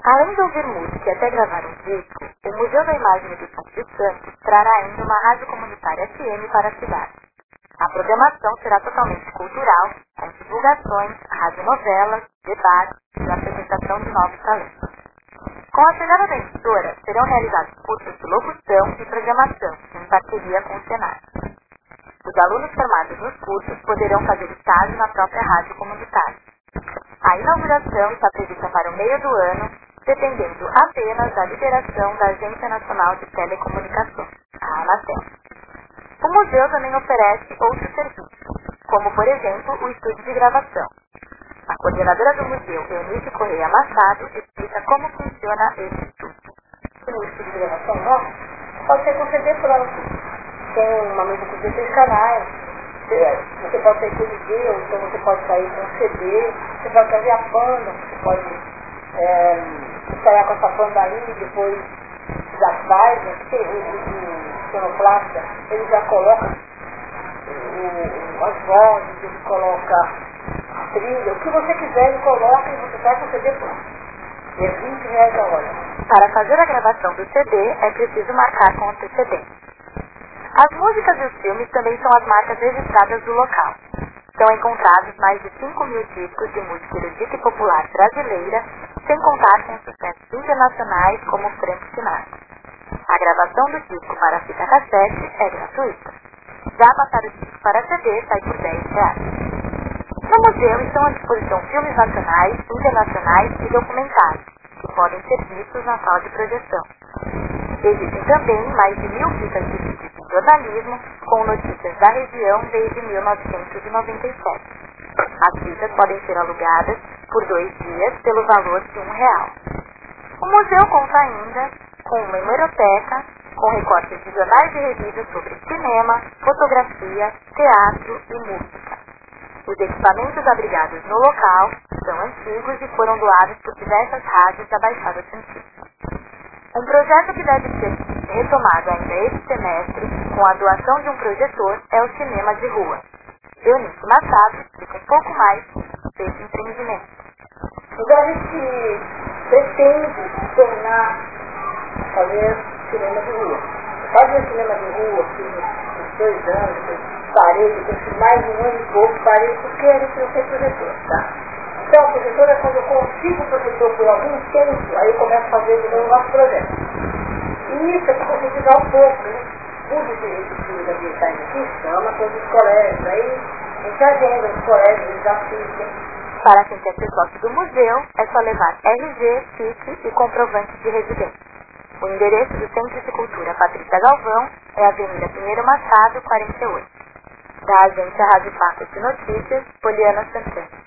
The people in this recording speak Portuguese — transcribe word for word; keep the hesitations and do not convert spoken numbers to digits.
Além de ouvir música e até gravar um disco, o Museu da Imagem e do Espírito Santo trará ainda uma rádio comunitária F M para a cidade. A programação será totalmente cultural, com divulgações, radionovelas, debates e apresentação de novos talentos. Com a chegada da emissora, serão realizados cursos de locução e programação, em parceria com o Senai. Os alunos formados nos cursos poderão fazer estágio na própria rádio comunitária. A inauguração está prevista para o meio do ano, dependendo apenas da liberação da Agência Nacional de Telecomunicações, a Anatel. O museu também oferece outros serviços, como, por exemplo, o estúdio de gravação. A coordenadora do museu, Eunice Correia Machado, explica como funciona esse estúdio. O estúdio de gravação nosso pode ser com C D pronto. Tem uma mesa com dezesseis canais. Você pode sair com D V D, ou então você pode sair com C D, você pode fazer a banda, você pode é, ensaiar com essa banda aí e depois já faz, né? Porque o, o, o sonoplasta, ele já coloca o, o, as vozes, ele coloca a trilha, o que você quiser ele coloca e você sai com o C D pronto. E é vinte reais a hora. Para fazer a gravação do C D é preciso marcar com antecedência. As músicas e os filmes também são as marcas registradas do local. São encontrados mais de cinco mil discos de música erudita e popular brasileira, sem contar com sucessos internacionais como Frank Sinatra. A gravação do disco para fita cassete é gratuita. Já passar o disco para C D sai por dez reais. No museu estão à disposição filmes nacionais, internacionais e documentários, que podem ser vistos na sala de projeção. Existem também mais de mil fitas de vídeo de jornalismo com notícias da região desde mil novecentos e noventa e sete. As fitas podem ser alugadas por dois dias pelo valor de um real. O museu conta ainda com uma hemeroteca com recortes de jornais e revistas sobre cinema, fotografia, teatro e música. Os equipamentos abrigados no local são antigos e foram doados por diversas rádios da Baixada Santista. Um projeto que deve ser retomado ainda este semestre, com a doação de um projetor, é o cinema de rua. Eunice Machado explica um pouco mais desse empreendimento. Então a gente pretende tornar, fazer cinema de rua. Fazer cinema de rua, fiz uns dois anos, parei, depois fiz mais de um ano e pouco, parei porque a gente não tem projetor, tá? Então, a projetora é quando eu consigo o projetor por algum tempo, aí eu começo a fazer de novo o nosso projeto. E isso é para conscientizar um pouco, né? Os direitos ambientais aqui chama todos os colégios, aí a gente agenda os colégios, eles assistem. Para quem quer ser sócio do museu, é só levar R G, S I C e comprovante de residência. O endereço do Centro de Cultura Patrícia Galvão é Avenida Pinheiro Machado, quarenta e oito. Da agência Rádio Fatos de Notícias, Poliana Santana.